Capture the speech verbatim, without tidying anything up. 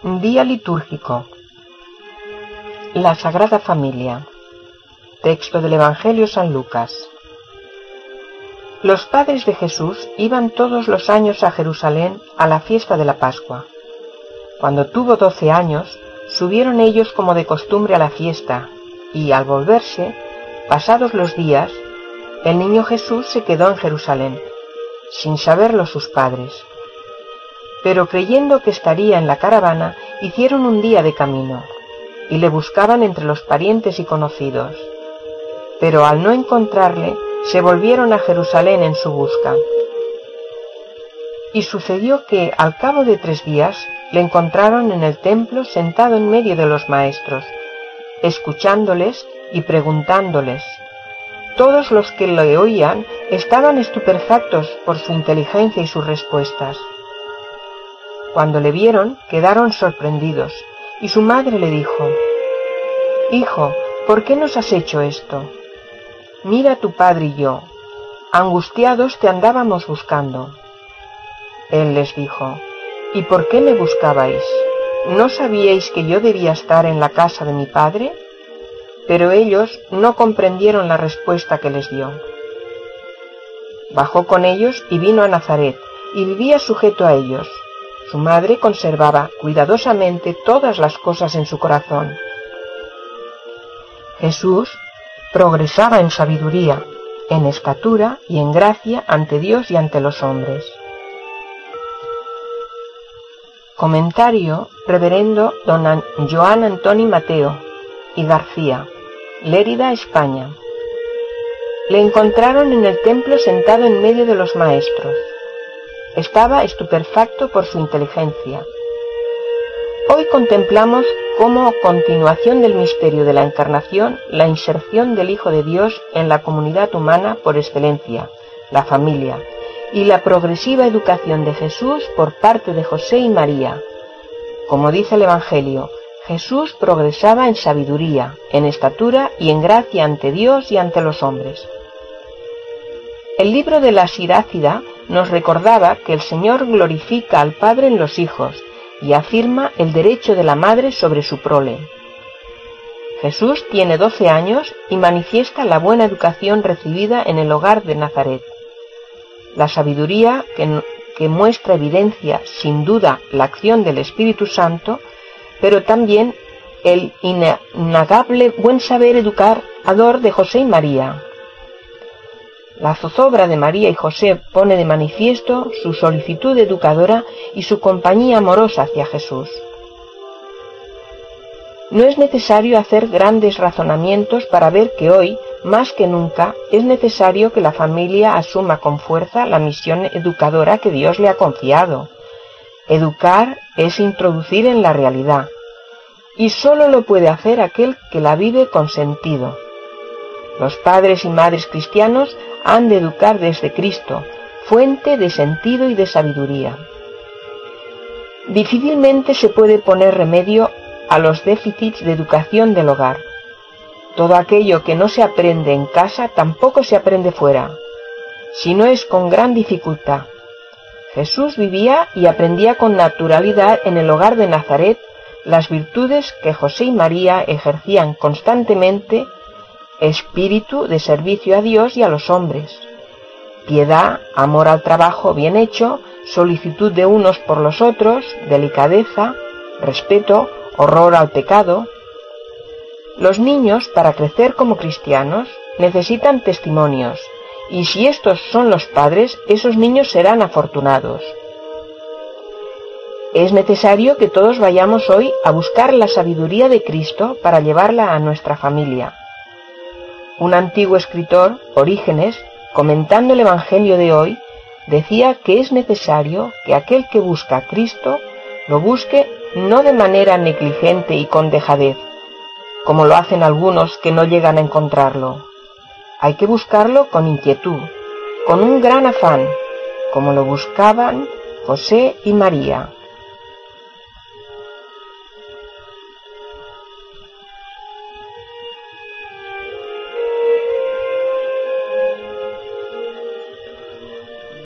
Día litúrgico. La Sagrada Familia. Texto del Evangelio San Lucas. Los padres de Jesús iban todos los años a Jerusalén a la fiesta de la Pascua. Cuando tuvo doce años, subieron ellos como de costumbre a la fiesta, y al volverse, pasados los días, el niño Jesús se quedó en Jerusalén, sin saberlo sus padres. Pero creyendo que estaría en la caravana, hicieron un día de camino, y le buscaban entre los parientes y conocidos. Pero al no encontrarle, se volvieron a Jerusalén en su busca. Y sucedió que, al cabo de tres días, le encontraron en el templo sentado en medio de los maestros, escuchándoles y preguntándoles. Todos los que le oían estaban estupefactos por su inteligencia y sus respuestas. Cuando le vieron, quedaron sorprendidos, y su madre le dijo: «Hijo, ¿por qué nos has hecho esto? Mira, tu padre y yo, angustiados te andábamos buscando». Él les dijo: «¿Y por qué me buscabais? ¿No sabíais que yo debía estar en la casa de mi padre?». Pero ellos no comprendieron la respuesta que les dio. Bajó con ellos y vino a Nazaret, y vivía sujeto a ellos. Su madre conservaba cuidadosamente todas las cosas en su corazón. Jesús progresaba en sabiduría, en estatura y en gracia ante Dios y ante los hombres. Comentario Reverendo Don Joan Antoni Mateo y García, Lérida, España. Le encontraron en el templo sentado en medio de los maestros. Estaba estupefacto por su inteligencia. Hoy contemplamos como continuación del misterio de la Encarnación la inserción del Hijo de Dios en la comunidad humana por excelencia, la familia, y la progresiva educación de Jesús por parte de José y María. Como dice el Evangelio, Jesús progresaba en sabiduría, en estatura y en gracia ante Dios y ante los hombres. El libro de la Sirácida nos recordaba que el Señor glorifica al Padre en los hijos y afirma el derecho de la madre sobre su prole. Jesús tiene doce años y manifiesta la buena educación recibida en el hogar de Nazaret. La sabiduría que, que muestra evidencia sin duda la acción del Espíritu Santo, pero también el innegable buen saber educador de José y María. La zozobra de María y José pone de manifiesto su solicitud educadora y su compañía amorosa hacia Jesús. No es necesario hacer grandes razonamientos para ver que hoy, más que nunca, es necesario que la familia asuma con fuerza la misión educadora que Dios le ha confiado. Educar es introducir en la realidad, y sólo lo puede hacer aquel que la vive con sentido. Los padres y madres cristianos han de educar desde Cristo, fuente de sentido y de sabiduría. Difícilmente se puede poner remedio a los déficits de educación del hogar. Todo aquello que no se aprende en casa tampoco se aprende fuera, si no es con gran dificultad. Jesús vivía y aprendía con naturalidad en el hogar de Nazaret las virtudes que José y María ejercían constantemente: espíritu de servicio a Dios y a los hombres, piedad, amor al trabajo bien hecho, solicitud de unos por los otros, delicadeza, respeto, horror al pecado. Los niños, para crecer como cristianos, necesitan testimonios, y si estos son los padres, esos niños serán afortunados. Es necesario que todos vayamos hoy a buscar la sabiduría de Cristo para llevarla a nuestra familia. Un antiguo escritor, Orígenes, comentando el Evangelio de hoy, decía que es necesario que aquel que busca a Cristo lo busque no de manera negligente y con dejadez, como lo hacen algunos que no llegan a encontrarlo. Hay que buscarlo con inquietud, con un gran afán, como lo buscaban José y María.